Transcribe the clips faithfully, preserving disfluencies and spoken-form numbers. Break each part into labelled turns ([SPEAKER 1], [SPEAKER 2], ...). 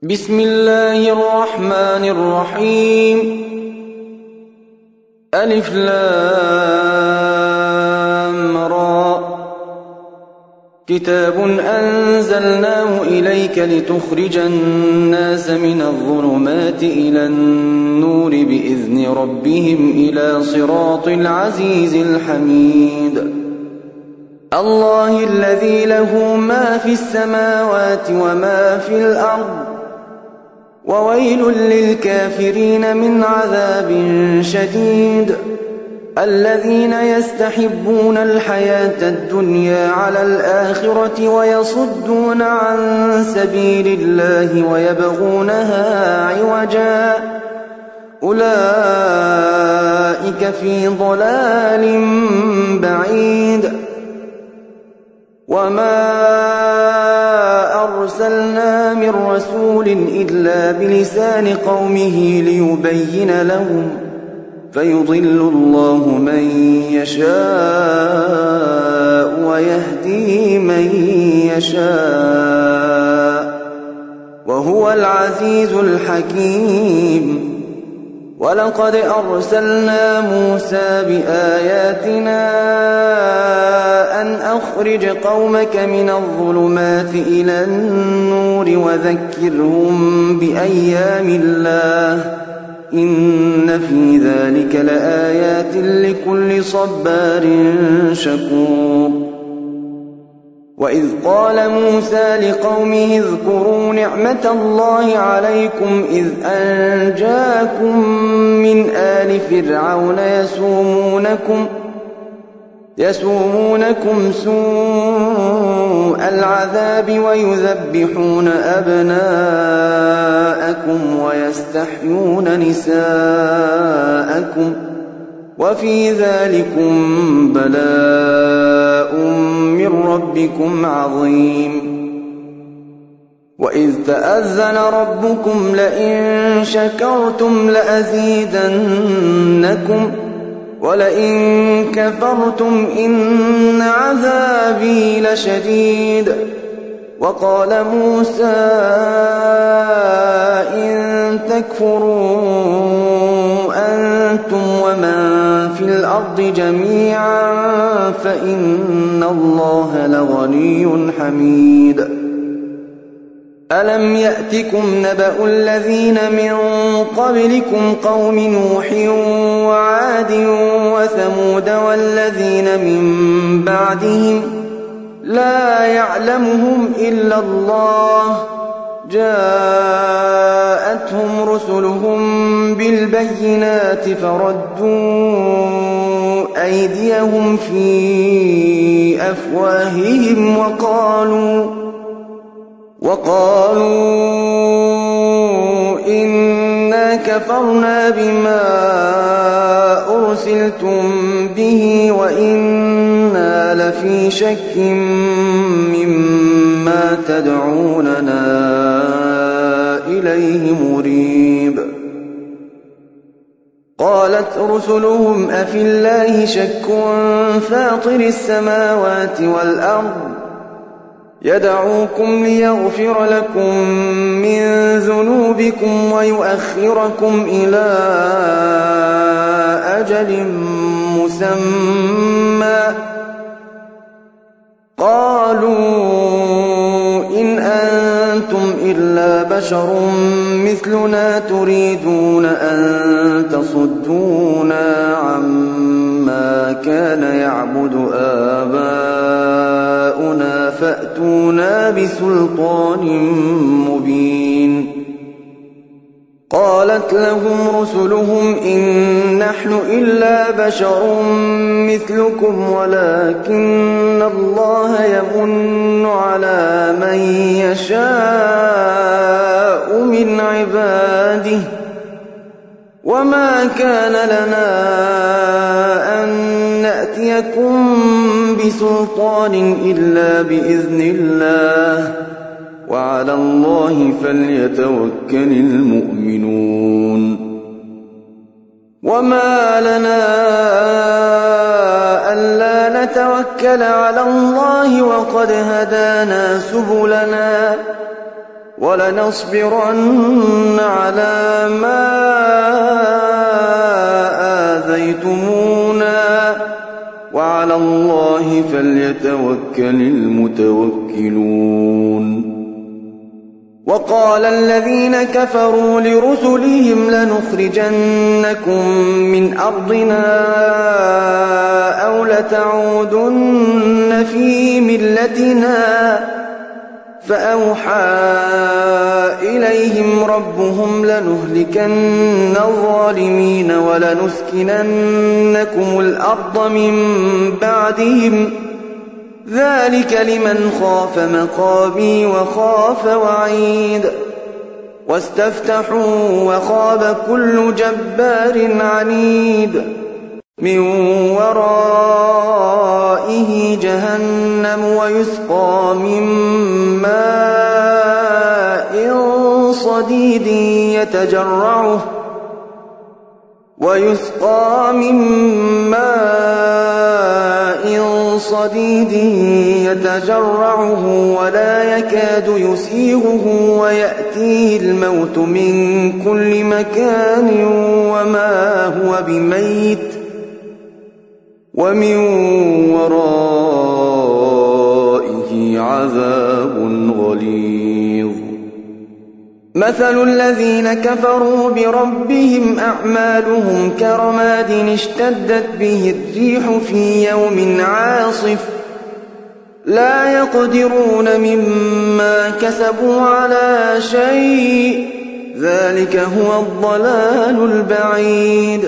[SPEAKER 1] بسم الله الرحمن الرحيم. ألف لام را. كتاب أنزلناه إليك لتخرج الناس من الظلمات إلى النور بإذن ربهم إلى صراط العزيز الحميد. الله الذي له ما في السماوات وما في الأرض، وويل للكافرين من عذاب شديد. الذين يستحبون الحياة الدنيا على الآخرة ويصدون عن سبيل الله ويبغونها عوجا، أولئك في ضلال بعيد. وما أرسلنا من رسول إلا بلسان قومه ليبين لهم، فيضل الله من يشاء ويهدي من يشاء، وهو العزيز الحكيم. ولقد أرسلنا موسى بآياتنا أن أخرج قومك من الظلمات إلى النور وذكرهم بأيام الله، إن في ذلك لآيات لكل صبار شكور. وإذ قال موسى لقومه اذكروا نعمة الله عليكم إذ أنجاكم من آل فرعون يسومونكم يسومونكم سوء العذاب ويذبحون أبناءكم ويستحيون نساءكم، وفي ذلكم بلاء من ربكم عظيم. وإذ تأذن ربكم لئن شكرتم لأزيدنكم ولئن كفرتم إن عذابي لشديد. وقال موسى إن تكفروا أنتم ومن في الأرض جميعا فإن الله لغني حميد. ألم يأتكم نبأ الذين من قبلكم قوم نوح وعاد وثمود والذين من بعدهم لا يعلمهم إلا الله، جاءتهم رسلهم بالبينات فردوا أيديهم في أفواههم وقالوا وقالوا إنا كفرنا بما أرسلتم به وإنا لفي شك مما تدعوننا إليه مريب. قالت رسلهم أفي الله شك فاطر السماوات والأرض يدعوكم ليغفر لكم من ذنوبكم ويؤخركم إلى أجل مسمى، قالوا إن أنتم إلا بشر مثلنا تريدون أن تصدونا عما كان يعبد آباؤنا فأتونا بسلطان مبين. قالت لهم رسلهم إن نحن إلا بشر مثلكم ولكن الله يمن على من يشاء من عباده، وما كان لنا أن نأتيكم بسلطان إلا بإذن الله، وعلى الله فليتوكل المؤمنون. وما لنا ألا نتوكل على الله وقد هدانا سبلنا ولنصبرن على ما آذيتمونا وعلى الله فليتوكل المتوكلون. وقال الذين كفروا لرسلهم لنخرجنكم من أرضنا أو لتعودن في ملتنا فأوحى إليهم ربهم لنهلكن الظالمين ولنسكننكم الأرض من بعدهم ذلك لمن خاف مقامي وخاف وعيد. واستفتحوا وخاب كل جبار عنيد من ورائه جهنم ويسقى من ماء صديد يتجرعه ويسقى من ماء صديد يتجرعه ولا يكاد يسيغه ويأتيه الموت من كل مكان وما هو بميت ومن ورائه عذاب غليظ. مثل الذين كفروا بربهم أعمالهم كرماد اشتدت به الريح في يوم عاصف لا يقدرون مما كسبوا على شيء ذلك هو الضلال البعيد.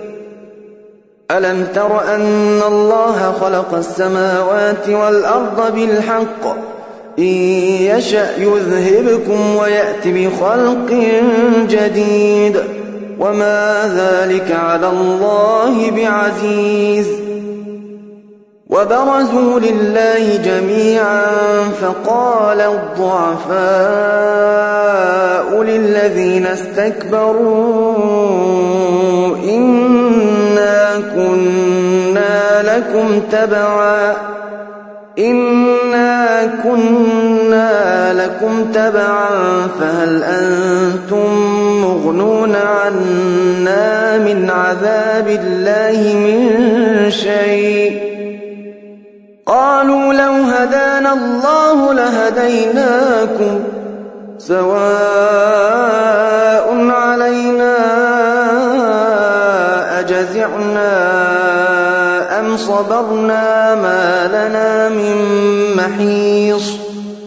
[SPEAKER 1] ألم تر أن الله خلق السماوات والأرض بالحق إن يشأ يذهبكم ويأت بخلق جديد وما ذلك على الله بعزيز. وبرزوا لله جميعا فقال الضعفاء للذين استكبروا إنا كنا لكم تبعا إنا كنا لكم تبعا فهل أنتم مغنون عنا من عذاب الله من شيء قالوا لو هدانا الله لهديناكم سواء علينا أجزعنا أم صبرنا ما لنا من محيص.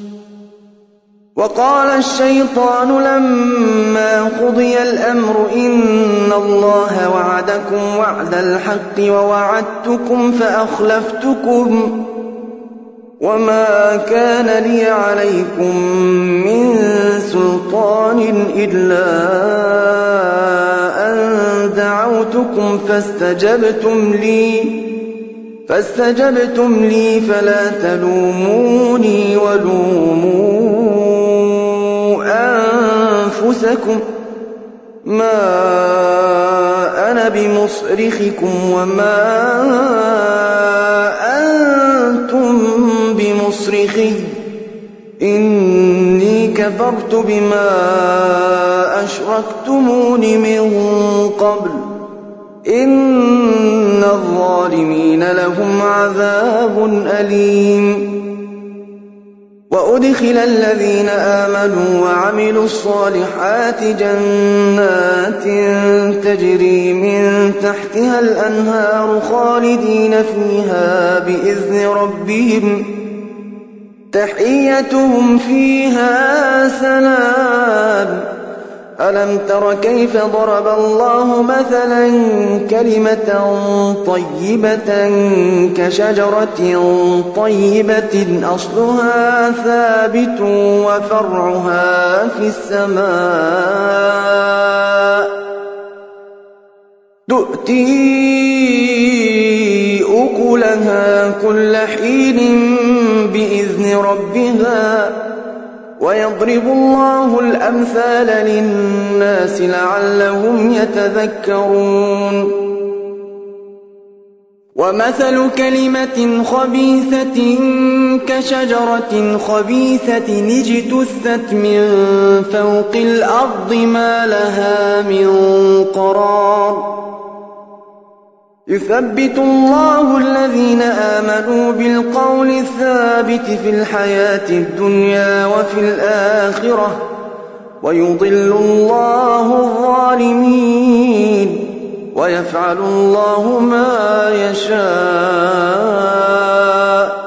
[SPEAKER 1] وقال الشيطان لما قضي الأمر إن الله وعدكم وعد الحق ووعدتكم فأخلفتكم وما كان لي عليكم من سلطان إلا أن دعوتكم فاستجبتم لي فاستجبتم لي فلا تلوموني ولوموا أنفسكم ما أنا بمصرخكم وما أنتم بمصرخي إني كفرت بما أشركتمون من قبل إن الظالمين لهم عذاب أليم. وأدخل الذين آمنوا وعملوا الصالحات جنات تجري من تحتها الأنهار خالدين فيها بإذن ربهم تحيتهم فيها سلام. ألم تر كيف ضرب الله مثلا كلمة طيبة كشجرة طيبة أصلها ثابت وفرعها في السماء تؤتي أكلها كل حين بإذن ربها ويضرب الله الأمثال للناس لعلهم يتذكرون. ومثل كلمة خبيثة كشجرة خبيثة اجتثت من فوق الأرض ما لها من قرار يثبت الله الذين آمنوا بالقول الثابت في الحياة الدنيا وفي الآخرة ويضل الله الظالمين ويفعل الله ما يشاء.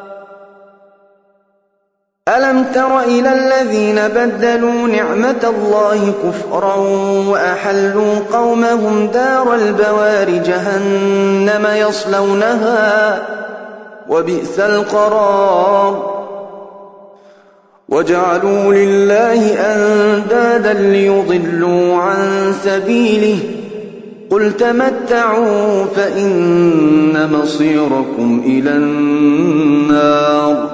[SPEAKER 1] ألم تر إلى الذين بدلوا نعمة الله كفرا وأحلوا قومهم دار البوار جهنم يصلونها وبئس القرار وجعلوا لله أندادا ليضلوا عن سبيله قل تمتعوا فإن مصيركم إلى النار.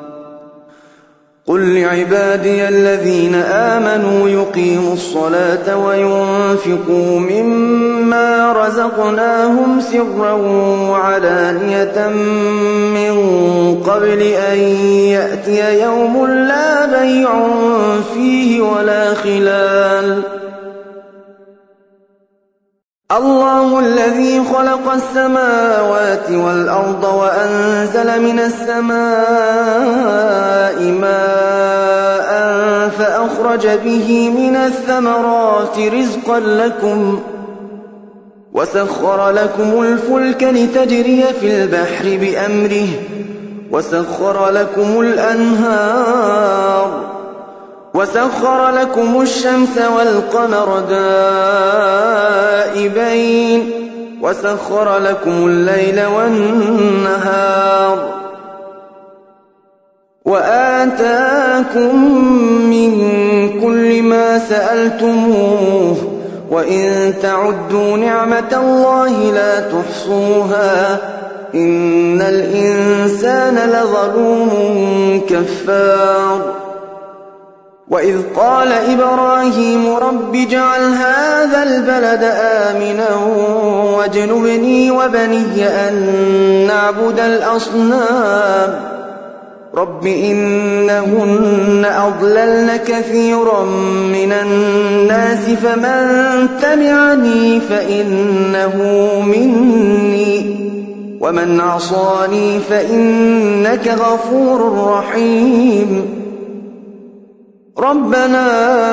[SPEAKER 1] قل لعبادي الذين آمنوا يقيموا الصلاة وينفقوا مما رزقناهم سرا وعلانية من قبل أن يأتي يوم لا بيع فيه ولا خلال. الله الذي خلق السماوات والأرض وأنزل من السماء ماء فأخرج به من الثمرات رزقا لكم وسخر لكم الفلك لتجري في البحر بأمره وسخر لكم الأنهار وسخر لكم الشمس والقمر دائبين وسخر لكم الليل والنهار وآتاكم من كل ما سألتموه وإن تعدوا نعمة الله لا تحصوها إن الإنسان لظلوم كفار. وإذ قال إبراهيم رب اجعل هذا البلد آمنا واجنبني وبني أن نعبد الأصنام رب إنهن أضللن كثيرا من الناس فمن تبعني فإنه مني ومن عصاني فإنك غفور رحيم. ربنا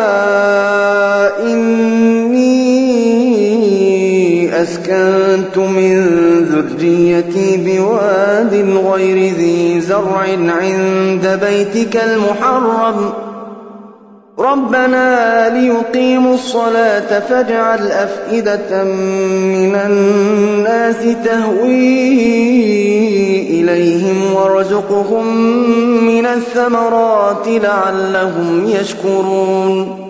[SPEAKER 1] إني أسكنت من ذريتي بواد غير ذي زرع عند بيتك المحرم ربنا ليقيموا الصلاة فاجعل أفئدة من الناس تهوي إليهم وارزقهم من الثمرات لعلهم يشكرون.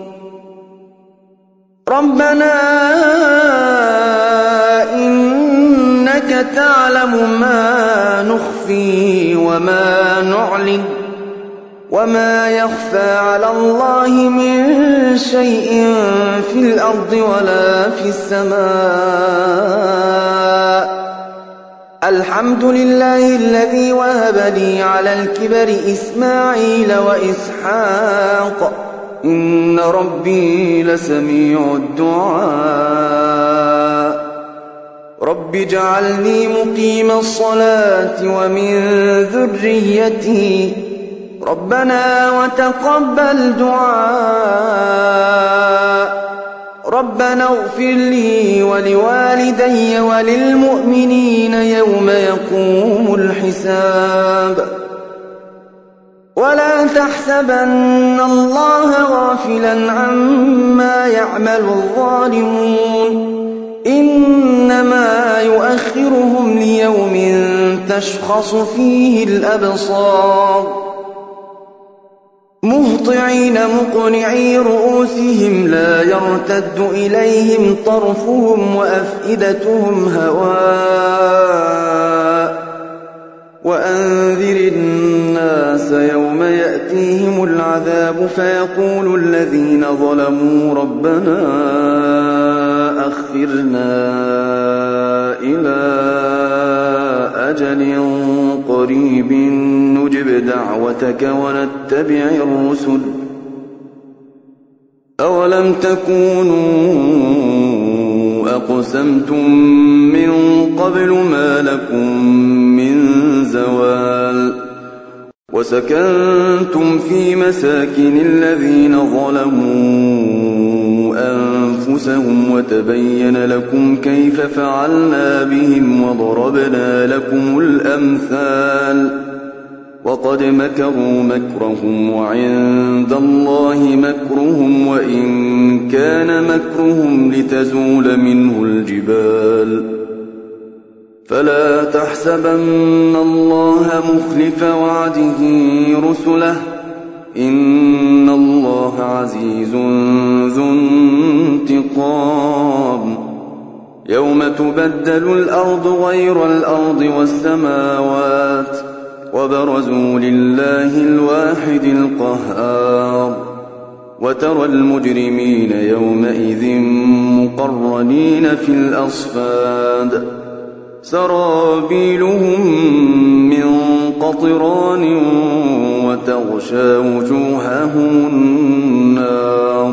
[SPEAKER 1] ربنا إنك تعلم ما نخفي وما نعلن وما يخفى على الله من شيء في الأرض ولا في السماء. الحمد لله الذي وهب لي على الكبر إسماعيل وإسحاق إن ربي لسميع الدعاء. رب اجعلني مقيم الصلاة ومن ذريتي ربنا وتقبل دعاء. ربنا اغفر لي ولوالدي وللمؤمنين يوم يقوم الحساب. ولا تحسبن الله غافلا عما يعمل الظالمون إنما يؤخرهم ليوم تشخص فيه الأبصار مهطعين مقنعي رؤوسهم لا يرتد إليهم طرفهم وأفئدتهم هواء. وأنذر الناس يوم يأتيهم العذاب فيقول الذين ظلموا ربنا أخرنا إلى أجل قريب نجب دعوتك ونتبع الرسل أولم تكونوا أقسمتم من قبل ما لكم من زوال وسكنتم في مساكن الذين ظلموا أنفسهم وتبين لكم كيف فعلنا بهم وضربنا لكم الأمثال وقد مكروا مكرهم وعند الله مكرهم وإن كان مكرهم لتزول منه الجبال فلا تحسبن الله مخلف وعده رسله إن الله عزيز ذو انتقام يوم تبدل الأرض غير الأرض والسماوات وبرزوا لله الواحد القهار وترى المجرمين يومئذ مقرنين في الأصفاد سرابيلهم من قطران وتغشى وجوههم النار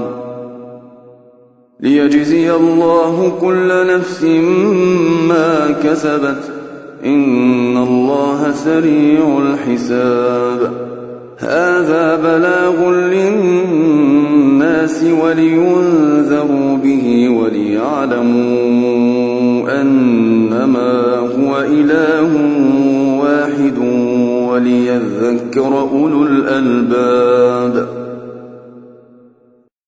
[SPEAKER 1] ليجزي الله كل نفس ما كسبت إن الله سريع الحساب هذا بلاغ للناس ولينذروا به وليعلموا أنما هو إله واحد وليذكر أولو الألباب